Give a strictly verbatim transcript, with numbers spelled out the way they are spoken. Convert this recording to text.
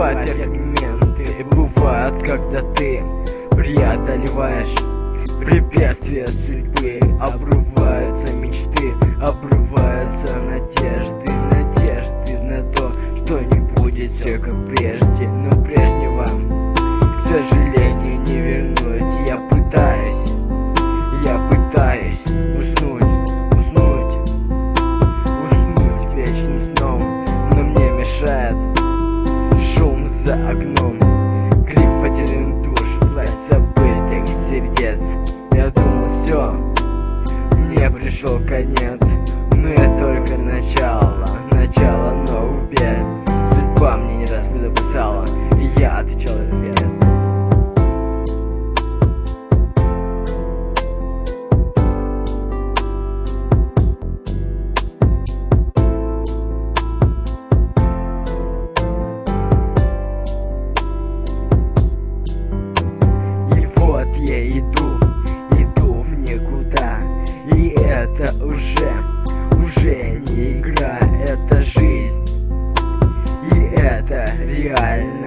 Бывают моменты, бывают, когда ты преодолеваешь препятствия судьбы. Обрываются мечты, обрываются надежды, надежды на то, что не будет все как прежде. Но прежнего, к сожалению, не вернуть. Я пытаюсь, я пытаюсь уснуть, уснуть, уснуть вечным сном, но мне мешает шум за окном, крик потерянных душ, власть забытых сердец. Я думал, все, мне пришел конец, но это только начало, начало новых бед. Судьба мне не раз выписала, и я отвечал в ответ. Я иду, иду в никуда, и это уже, уже не игра, это жизнь, и это реально.